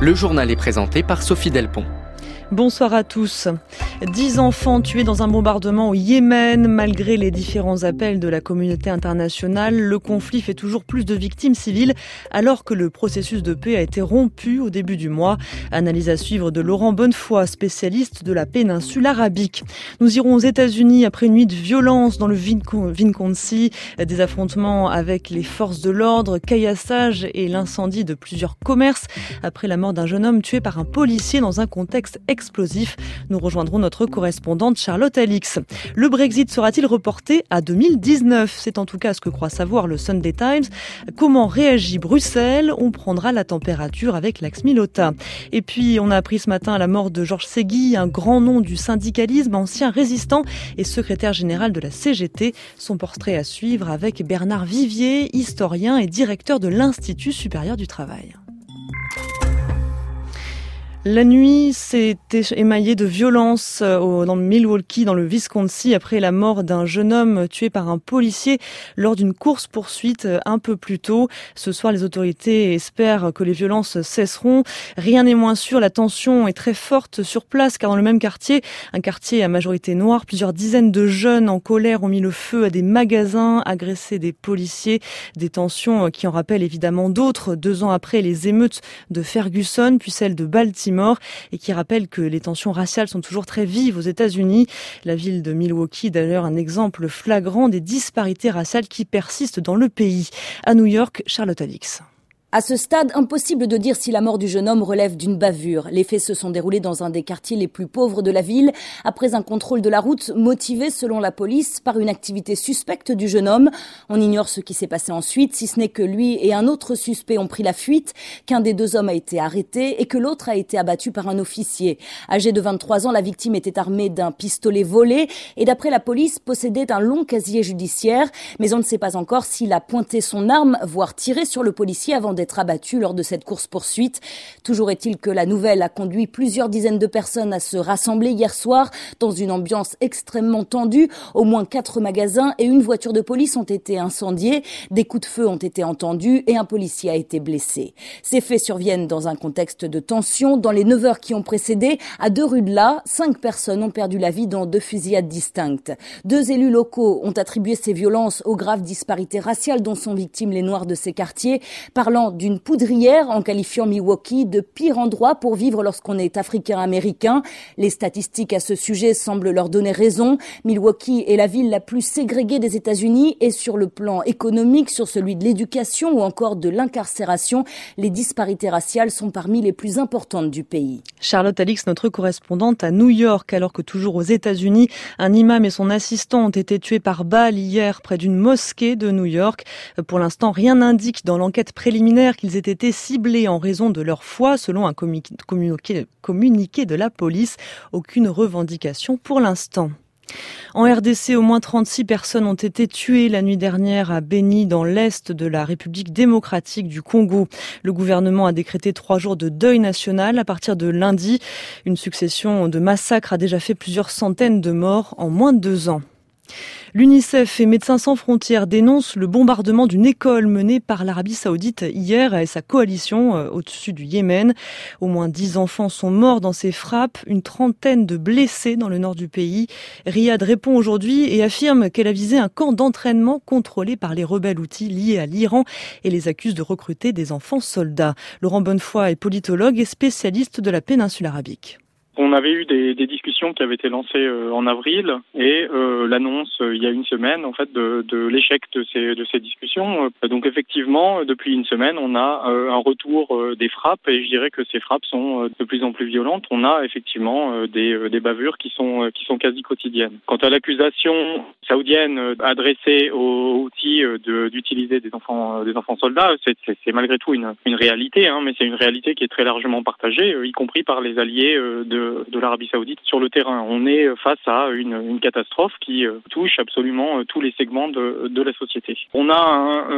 Le journal est présenté par Sophie Delpont. Bonsoir à tous. 10 enfants tués dans un bombardement au Yémen. Malgré les différents appels de la communauté internationale, le conflit fait toujours plus de victimes civiles alors que le processus de paix a été rompu au début du mois. Analyse à suivre de Laurent Bonnefoy, spécialiste de la péninsule arabique. Nous irons aux États-Unis après une nuit de violence dans le Wisconsin, des affrontements avec les forces de l'ordre, caillassage et l'incendie de plusieurs commerces après la mort d'un jeune homme tué par un policier dans un contexte explosif. Nous rejoindrons notre correspondante Charlotte Alix. Le Brexit sera-t-il reporté à 2019 ? C'est en tout cas ce que croit savoir le Sunday Times. Comment réagit Bruxelles ? On prendra la température avec Laxmi Lotta. Et puis, on a appris ce matin la mort de Georges Ségui, un grand nom du syndicalisme, ancien résistant et secrétaire général de la CGT. Son portrait à suivre avec Bernard Vivier, historien et directeur de l'Institut supérieur du travail. La nuit s'est émaillée de violence dans Milwaukee, dans le Wisconsin, après la mort d'un jeune homme tué par un policier lors d'une course-poursuite un peu plus tôt. Ce soir, les autorités espèrent que les violences cesseront. Rien n'est moins sûr, la tension est très forte sur place, car dans le même quartier, un quartier à majorité noire, plusieurs dizaines de jeunes en colère ont mis le feu à des magasins, agressé des policiers. Des tensions qui en rappellent évidemment d'autres, 2 ans après les émeutes de Ferguson, puis celles de Baltimore, et qui rappelle que les tensions raciales sont toujours très vives aux États-Unis. La ville de Milwaukee, d'ailleurs, un exemple flagrant des disparités raciales qui persistent dans le pays. À New York, Charlotte Alix. À ce stade, impossible de dire si la mort du jeune homme relève d'une bavure. Les faits se sont déroulés dans un des quartiers les plus pauvres de la ville, après un contrôle de la route motivé, selon la police, par une activité suspecte du jeune homme. On ignore ce qui s'est passé ensuite, si ce n'est que lui et un autre suspect ont pris la fuite, qu'un des 2 hommes a été arrêté et que l'autre a été abattu par un officier. Âgé de 23 ans, la victime était armée d'un pistolet volé et, d'après la police, possédait un long casier judiciaire. Mais on ne sait pas encore s'il a pointé son arme, voire tiré sur le policier avant d'être abattu lors de cette course-poursuite. Toujours est-il que la nouvelle a conduit plusieurs dizaines de personnes à se rassembler hier soir dans une ambiance extrêmement tendue. Au moins 4 magasins et une voiture de police ont été incendiés. Des coups de feu ont été entendus et un policier a été blessé. Ces faits surviennent dans un contexte de tension. Dans les 9 heures qui ont précédé, à 2 rues de là, 5 personnes ont perdu la vie dans 2 fusillades distinctes. 2 élus locaux ont attribué ces violences aux graves disparités raciales dont sont victimes les Noirs de ces quartiers, parlant d'une poudrière en qualifiant Milwaukee de pire endroit pour vivre lorsqu'on est africain-américain. Les statistiques à ce sujet semblent leur donner raison. Milwaukee est la ville la plus ségrégée des États-Unis et sur le plan économique, sur celui de l'éducation ou encore de l'incarcération, les disparités raciales sont parmi les plus importantes du pays. Charlotte Alix, notre correspondante à New York, alors que toujours aux États-Unis, un imam et son assistant ont été tués par balle hier près d'une mosquée de New York. Pour l'instant, rien n'indique dans l'enquête préliminaire qu'ils aient été ciblés en raison de leur foi, selon un communiqué de la police. Aucune revendication pour l'instant. En RDC, au moins 36 personnes ont été tuées la nuit dernière à Beni, dans l'est de la République démocratique du Congo. Le gouvernement a décrété 3 jours de deuil national à partir de lundi. Une succession de massacres a déjà fait plusieurs centaines de morts en moins de 2 ans. L'UNICEF et Médecins sans frontières dénoncent le bombardement d'une école menée par l'Arabie Saoudite hier et sa coalition au-dessus du Yémen. Au moins 10 enfants sont morts dans ces frappes, une trentaine de blessés dans le nord du pays. Riyad répond aujourd'hui et affirme qu'elle a visé un camp d'entraînement contrôlé par les rebelles houthis liés à l'Iran et les accuse de recruter des enfants soldats. Laurent Bonnefoy est politologue et spécialiste de la péninsule arabique. On avait eu des discussions qui avaient été lancées en avril et l'annonce il y a une semaine en fait de l'échec de ces discussions. Donc effectivement, depuis une semaine, on a un retour des frappes et je dirais que ces frappes sont de plus en plus violentes. On a effectivement des bavures qui sont quasi quotidiennes. Quant à l'accusation saoudienne adressée aux Houthis d'utiliser des enfants soldats, c'est malgré tout une réalité, mais c'est une réalité qui est très largement partagée, y compris par les alliés de l'Arabie Saoudite sur le terrain. On est face à une catastrophe qui touche absolument tous les segments de la société. On a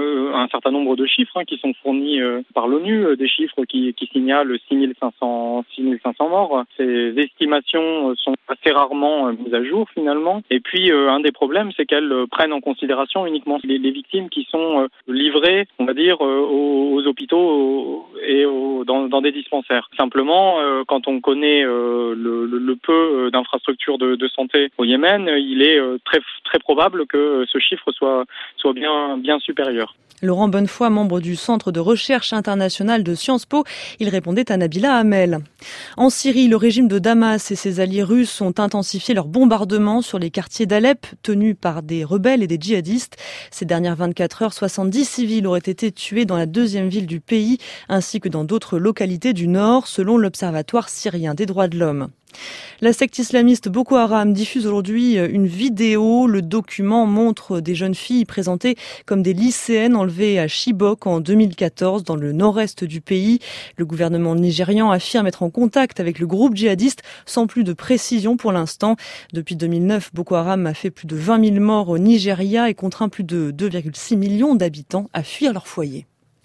un certain nombre de chiffres qui sont fournis par l'ONU, des chiffres qui signalent 6500 morts. Ces estimations sont assez rarement mises à jour finalement. Et puis un des problèmes, c'est qu'elles prennent en considération uniquement les victimes qui sont livrées, on va dire, aux hôpitaux et dans des dispensaires. Simplement, quand on connaît le peu d'infrastructures de santé au Yémen, il est très très probable que ce chiffre soit bien supérieur. Laurent Bonnefoy, membre du Centre de recherche international de Sciences Po, il répondait à Nabila Hamel. En Syrie, le régime de Damas et ses alliés russes ont intensifié leurs bombardements sur les quartiers d'Alep tenus par des rebelles et des djihadistes. Ces dernières 24 heures, 70 civils auraient été tués dans la deuxième ville du pays, ainsi que dans d'autres localités du nord, selon l'Observatoire syrien des droits de l'homme. La secte islamiste Boko Haram diffuse aujourd'hui une vidéo. Le document montre des jeunes filles présentées comme des lycéennes enlevées à Chibok en 2014 dans le nord-est du pays. Le gouvernement nigérian affirme être en contact avec le groupe djihadiste sans plus de précision pour l'instant. Depuis 2009, Boko Haram a fait plus de 20 000 morts au Nigeria et contraint plus de 2,6 millions d'habitants à fuir leur foyer.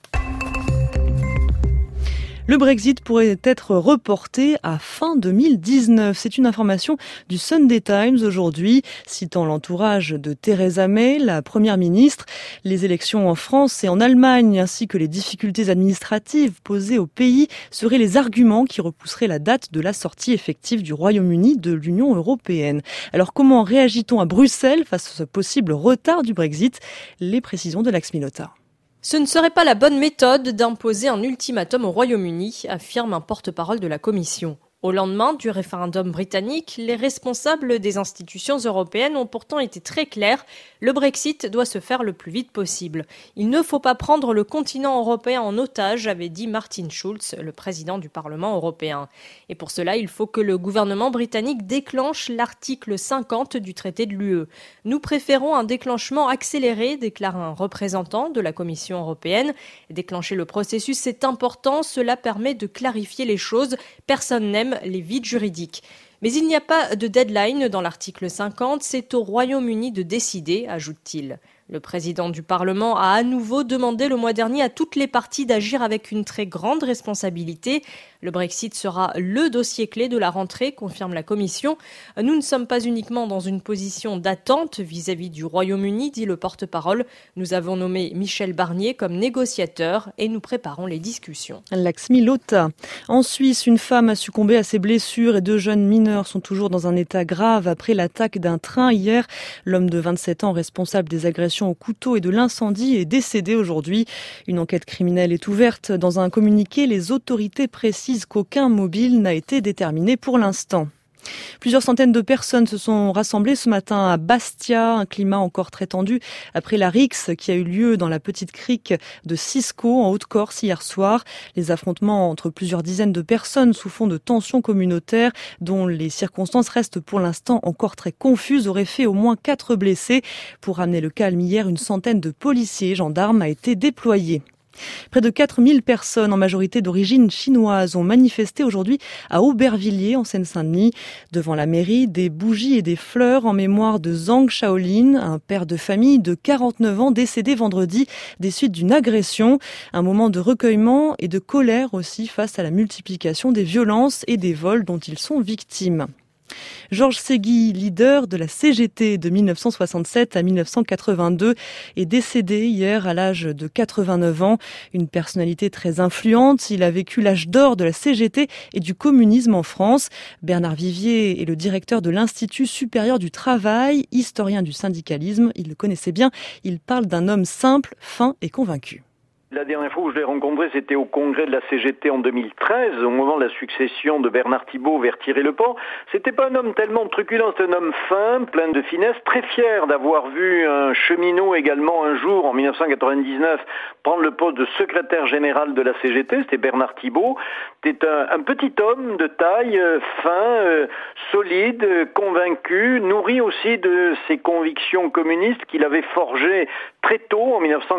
Le Brexit pourrait être reporté à fin 2019. C'est une information du Sunday Times aujourd'hui, citant l'entourage de Theresa May, la première ministre. Les élections en France et en Allemagne, ainsi que les difficultés administratives posées au pays, seraient les arguments qui repousseraient la date de la sortie effective du Royaume-Uni de l'Union européenne. Alors comment réagit-on à Bruxelles face à ce possible retard du Brexit? Les précisions de Lax Milota. Ce ne serait pas la bonne méthode d'imposer un ultimatum au Royaume-Uni, affirme un porte-parole de la Commission. Au lendemain du référendum britannique, les responsables des institutions européennes ont pourtant été très clairs. Le Brexit doit se faire le plus vite possible. Il ne faut pas prendre le continent européen en otage, avait dit Martin Schulz, le président du Parlement européen. Et pour cela, il faut que le gouvernement britannique déclenche l'article 50 du traité de l'UE. Nous préférons un déclenchement accéléré, déclare un représentant de la Commission européenne. Déclencher le processus, c'est important, cela permet de clarifier les choses. Personne n'aime les vides juridiques. Mais il n'y a pas de deadline dans l'article 50, c'est au Royaume-Uni de décider, ajoute-t-il. Le président du Parlement a à nouveau demandé le mois dernier à toutes les parties d'agir avec une très grande responsabilité. Le Brexit sera le dossier clé de la rentrée, confirme la Commission. Nous ne sommes pas uniquement dans une position d'attente vis-à-vis du Royaume-Uni, dit le porte-parole. Nous avons nommé Michel Barnier comme négociateur et nous préparons les discussions. Lax Milota. En Suisse, une femme a succombé à ses blessures et 2 jeunes mineurs sont toujours dans un état grave après l'attaque d'un train hier. L'homme de 27 ans responsable des agressions au couteau et de l'incendie est décédé aujourd'hui. Une enquête criminelle est ouverte. Dans un communiqué, les autorités précisent qu'aucun mobile n'a été déterminé pour l'instant. Plusieurs centaines de personnes se sont rassemblées ce matin à Bastia, un climat encore très tendu après la rixe qui a eu lieu dans la petite crique de Cisco en Haute-Corse hier soir. Les affrontements entre plusieurs dizaines de personnes sous fond de tensions communautaires dont les circonstances restent pour l'instant encore très confuses auraient fait au moins 4 blessés. Pour ramener le calme hier, une centaine de policiers et gendarmes a été déployée. Près de 4000 personnes, en majorité d'origine chinoise, ont manifesté aujourd'hui à Aubervilliers, en Seine-Saint-Denis. Devant la mairie, des bougies et des fleurs en mémoire de Zhang Shaolin, un père de famille de 49 ans décédé vendredi des suites d'une agression. Un moment de recueillement et de colère aussi face à la multiplication des violences et des vols dont ils sont victimes. Georges Ségui, leader de la CGT de 1967 à 1982, est décédé hier à l'âge de 89 ans. Une personnalité très influente, il a vécu l'âge d'or de la CGT et du communisme en France. Bernard Vivier est le directeur de l'Institut supérieur du travail, historien du syndicalisme. Il le connaissait bien, il parle d'un homme simple, fin et convaincu. La dernière fois où je l'ai rencontré, c'était au congrès de la CGT en 2013, au moment de la succession de Bernard Thibault vers Thierry Lepant. C'était pas un homme tellement truculent, c'était un homme fin, plein de finesse, très fier d'avoir vu un cheminot également un jour, en 1999, prendre le poste de secrétaire général de la CGT, c'était Bernard Thibault. C'était un petit homme de taille, fin, solide, convaincu, nourri aussi de ses convictions communistes qu'il avait forgées très tôt, en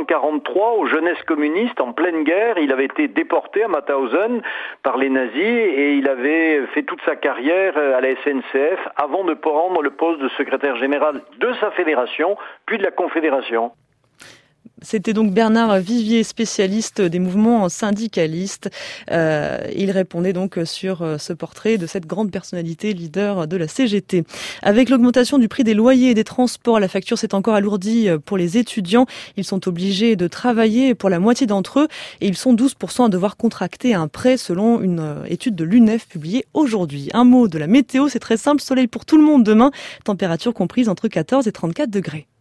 1943, aux jeunesses communistes, en pleine guerre. Il avait été déporté à Mauthausen par les nazis et il avait fait toute sa carrière à la SNCF avant de prendre le poste de secrétaire général de sa fédération, puis de la Confédération. C'était donc Bernard Vivier, spécialiste des mouvements syndicalistes. Il répondait donc sur ce portrait de cette grande personnalité leader de la CGT. Avec l'augmentation du prix des loyers et des transports, la facture s'est encore alourdie pour les étudiants. Ils sont obligés de travailler pour la moitié d'entre eux et ils sont 12% à devoir contracter un prêt selon une étude de l'UNEF publiée aujourd'hui. Un mot de la météo, c'est très simple, soleil pour tout le monde demain, température comprise entre 14 et 34 degrés.